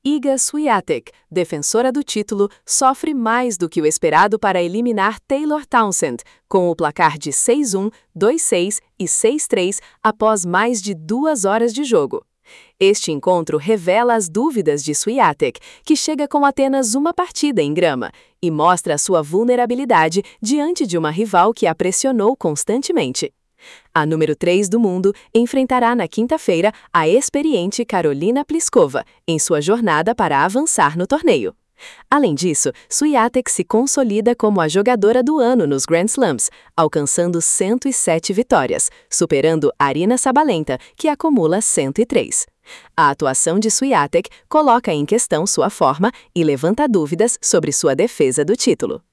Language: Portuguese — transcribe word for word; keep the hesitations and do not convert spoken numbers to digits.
Iga Swiatek, defensora do título, sofre mais do que o esperado para eliminar Taylor Townsend, com o placar de seis a um, dois a seis e seis a três após mais de duas horas de jogo. Este encontro revela as dúvidas de Swiatek, que chega com apenas uma partida em grama, e mostra a sua vulnerabilidade diante de uma rival que a pressionou constantemente. A número três do mundo enfrentará na quinta-feira a experiente Karolina Pliskova, em sua jornada para avançar no torneio. Além disso, Swiatek se consolida como a jogadora do ano nos Grand Slams, alcançando cento e sete vitórias, superando Aryna Sabalenka, que acumula cento e três. A atuação de Swiatek coloca em questão sua forma e levanta dúvidas sobre sua defesa do título.